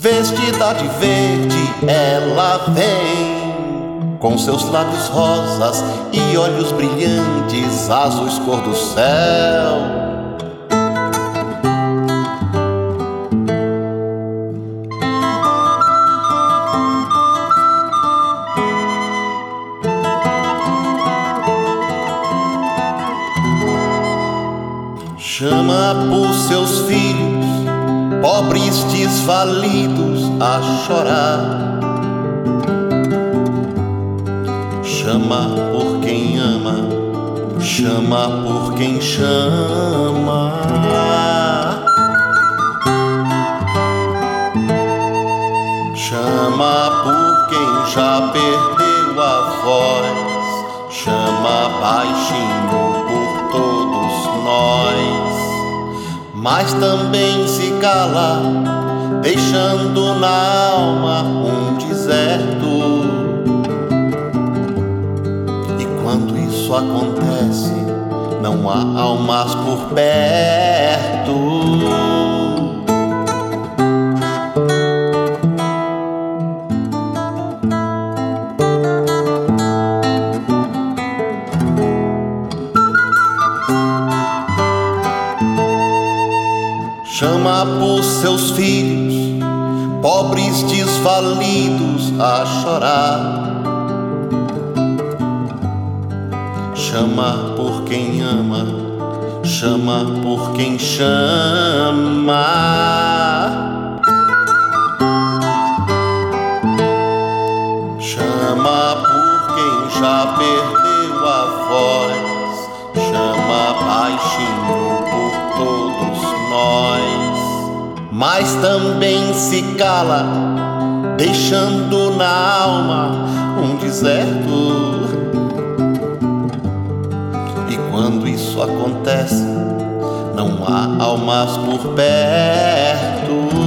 Vestida de verde, ela vem, com seus lábios rosas e olhos brilhantes, azuis cor do céu. Chama por seus filhos, pobres desvalidos, a chorar. Chama por quem ama, chama por quem chama. Chama por quem já perdeu a voz, chama baixinho por todos nós. Mas também se cala, deixando na alma um deserto. E quando isso acontece, não há almas por perto. Chama por seus filhos, pobres desvalidos, a chorar. Chama por quem ama, chama por quem chama. Chama por quem já perdeu a voz, chama baixinho por todos nós. Mas também se cala, deixando na alma um deserto. E quando isso acontece, não há almas por perto.